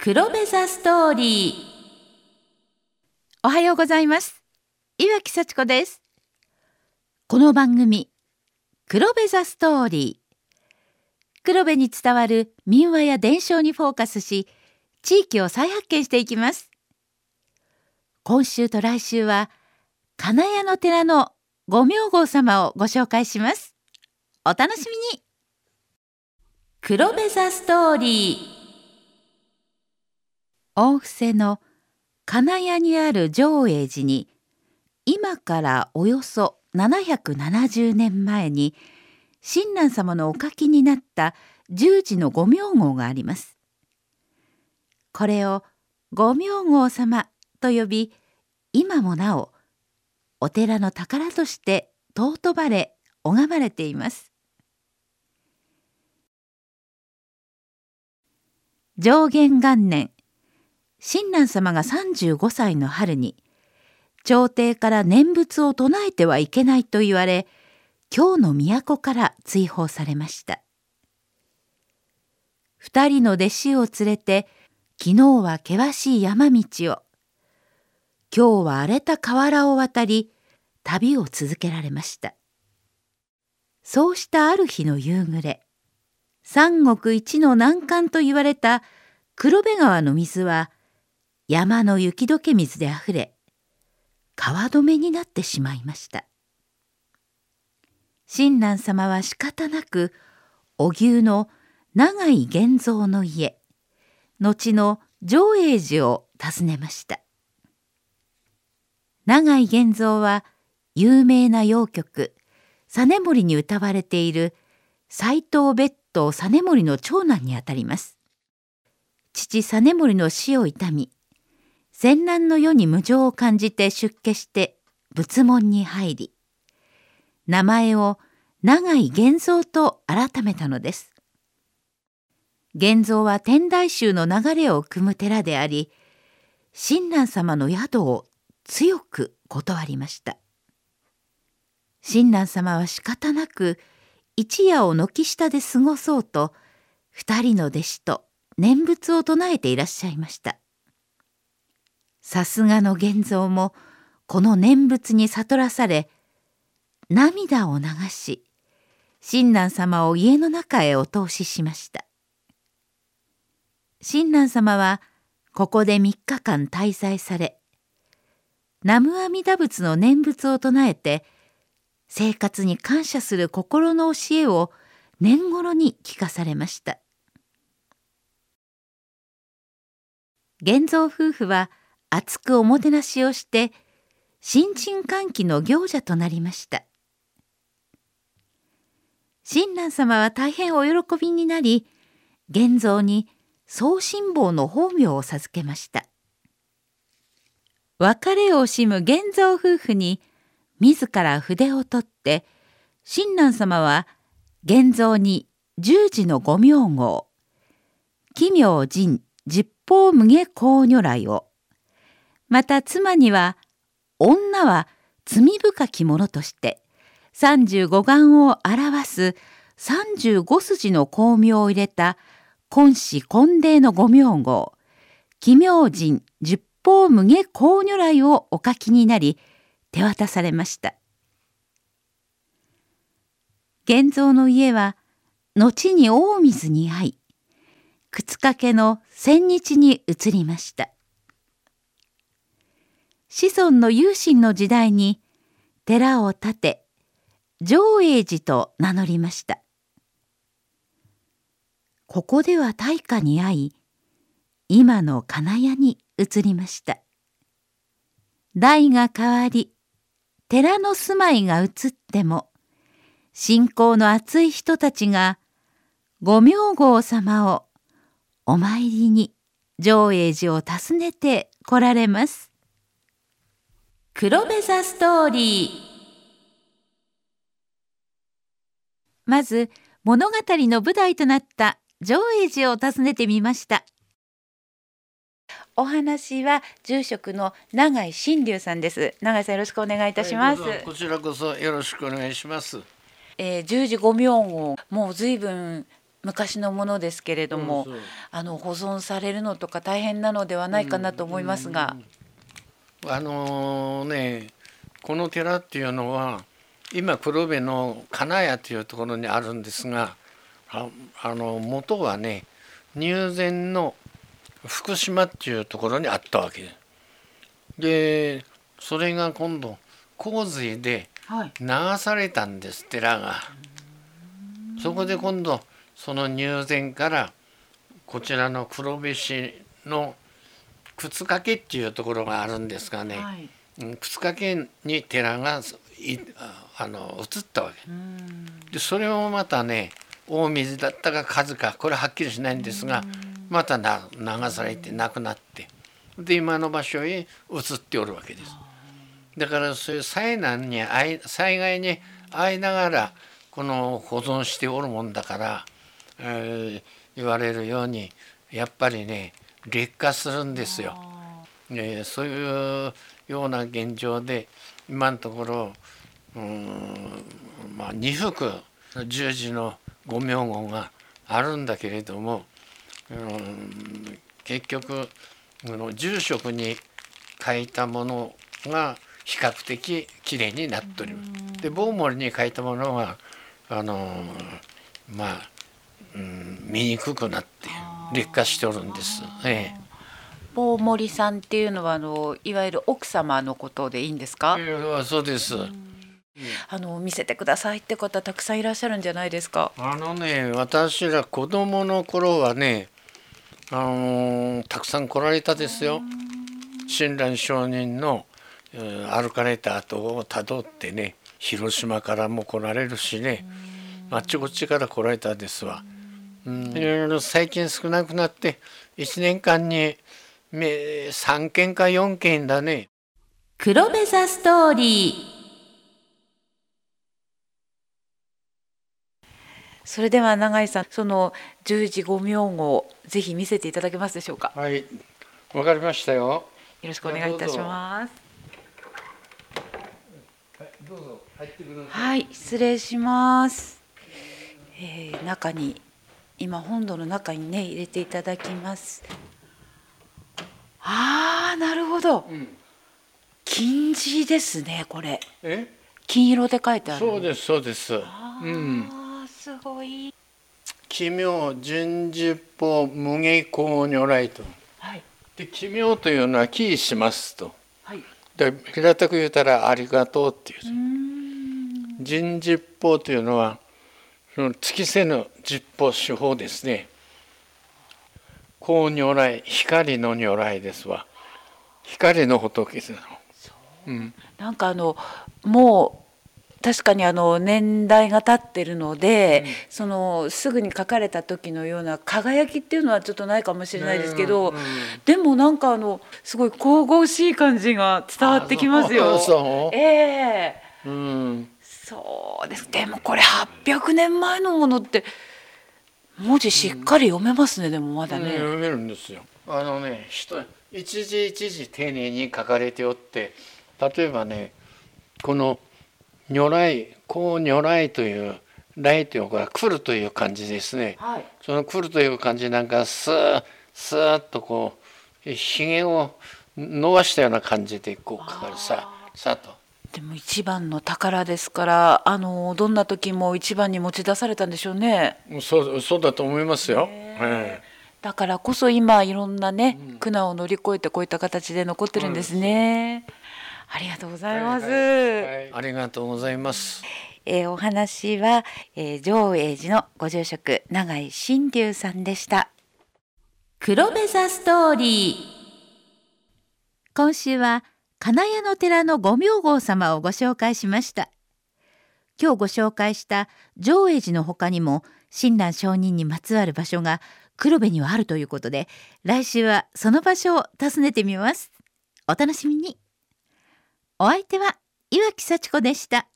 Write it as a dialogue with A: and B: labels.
A: 黒部座ストーリー。おはようございます。岩木幸子です。この番組黒部座ストーリー、黒部に伝わる民話や伝承にフォーカスし、地域を再発見していきます。今週と来週は金谷の寺のご明号様をご紹介します。お楽しみに。黒部座ストーリー。大布施の金谷にある浄永寺に、今からおよそ770年前に親鸞様のお書きになった十字のご明号があります。これをご明号様と呼び、今もなおお寺の宝として尊ばれ拝まれています。承元元年、親鸞様が35歳の春に、朝廷から念仏を唱えてはいけないと言われ、京の都から追放されました。2人の弟子を連れて、昨日は険しい山道を、今日は荒れた河原を渡り、旅を続けられました。そうしたある日の夕暮れ、三国一の難関と言われた黒部川の水は、山の雪解け水であふれ、川止めになってしまいました。親鸞様は仕方なく荻生の永井源蔵の家、後の浄永寺を訪ねました。永井源蔵は有名な謡曲実盛に歌われている斎藤別当実盛の長男にあたります。父実盛の死を悼み、戦乱の世に無常を感じて出家して仏門に入り、名前を永井源蔵と改めたのです。源蔵は天台宗の流れを組む寺であり、親鸞様の宿を強く断りました。親鸞様は仕方なく一夜を軒下で過ごそうと、2人の弟子と念仏を唱えていらっしゃいました。さすがの源蔵もこの念仏に悟らされ、涙を流し、親鸞様を家の中へお通ししました。親鸞様はここで3日間滞在され、南無阿弥陀仏の念仏を唱えて、生活に感謝する心の教えを年頃に聞かされました。源蔵夫婦は厚くおもてなしをして、新陳換気の行者となりました。親鸞様は大変お喜びになり、源蔵に宗親坊の法名を授けました。別れを惜しむ源蔵夫婦に自ら筆を取って、親鸞様は源蔵に十字のご明号、奇妙人十方無下光如来を、また妻には女は罪深き者として35願を表す35筋の光明を入れた金糸金泥のご明号、奇妙人十方無下光如来をお書きになり、手渡されました。源蔵の家は後に大水に遭い、靴掛の千日に移りました。子孫の有心の時代に寺を建て、浄永寺と名乗りました。ここでは大火に遭い、今の金谷に移りました。代が変わり、寺の住まいが移っても、信仰の厚い人たちがご明号様をお参りに浄永寺を訪ねて来られます。黒部座ストーリー。まず物語の舞台となった浄永寺を訪ねてみました。お話は住職の永井真龍さんです。永井さん、よろしくお願いいたします。
B: こちらこそよろしくお願いします。
A: 十字ご明号、もう随分昔のものですけれども、保存されるのとか大変なのではないかなと思いますが、
B: この寺っていうのは今黒部の金谷というところにあるんですが、元はね入善の福島っていうところにあったわけで、それが今度洪水で流されたんです、寺が。そこで今度その入善からこちらの黒部市の沓掛っていうところがあるんですがね、沓掛に寺が移ったわけで、それをまたね大水だったか数かこれはっきりしないんですが、また流されてなくなって、で今の場所へ移っておるわけです。だからそういう災害に遭いながらこの保存しておるもんだから、言われるようにやっぱりね劣化するんですよ。そういうような現状で今のところ2幅十字の御名号があるんだけれども、結局住職に書いたものが比較的きれいになっております。で坊守に書いたものは見にくくなって劣化しておるんです。
A: 坊守さんっていうのはいわゆる奥様のことでいいんですか？
B: そうです。
A: 見せてくださいって方たくさんいらっしゃるんじゃないですか？
B: 私ら子供の頃はね、たくさん来られたですよ。親鸞上人の歩かれた後をたどってね、広島からも来られるしね、あっちこっちから来られたですわ。いろいろ最近少なくなって1年間に3件か4件だね。
A: 黒部ザストーリー。それでは永井さん、その十字御名号ぜひ見せていただけますでしょうか？
B: はい、わかりましたよ。よ
A: ろしくお願いいたします。
B: どうぞ入ってください。
A: はい、失礼します。中に今本堂の中にね入れていただきます。なるほど。金字ですね、これ。金色で書いてある。
B: そうですそうです。
A: すごい。
B: 奇妙順十法無下公如来と。で奇妙というのは帰依しますと。で平たく言うたらありがとうっていう。順十法というのはその尽きせぬ十法手法ですね。公如来、光の如来ですわ。光の仏ですよ。
A: なんかもう確かに年代が経ってるので、すぐに書かれた時のような輝きっていうのはちょっとないかもしれないですけど、でもなんかすごい神々しい感じが伝わってきますよ。そうです。でもこれ800年前のものって文字しっかり読めますね。でもまだね、
B: 読めるんですよ。一字一字丁寧に書かれておって、例えばねこの如来、こう如来という来というのは来るという感じですね。その来るという感じなんかスーッとこうひげを伸ばしたような感じでこう書かれるさと。
A: でも一番の宝ですからどんな時も一番に持ち出されたんでしょうね。
B: そうだと思いますよ。
A: だからこそ今いろんなね、苦難を乗り越えてこういった形で残ってるんですね。ありがとうございます。
B: ありがとうございます。
A: お話は、上栄寺のご住職永井真龍さんでした。黒部ザストーリー。今週は金谷の寺の御名号様をご紹介しました。今日ご紹介した上栄寺の他にも親鸞上人にまつわる場所が黒部にはあるということで、来週はその場所を訪ねてみます。お楽しみに。お相手は岩木幸子でした。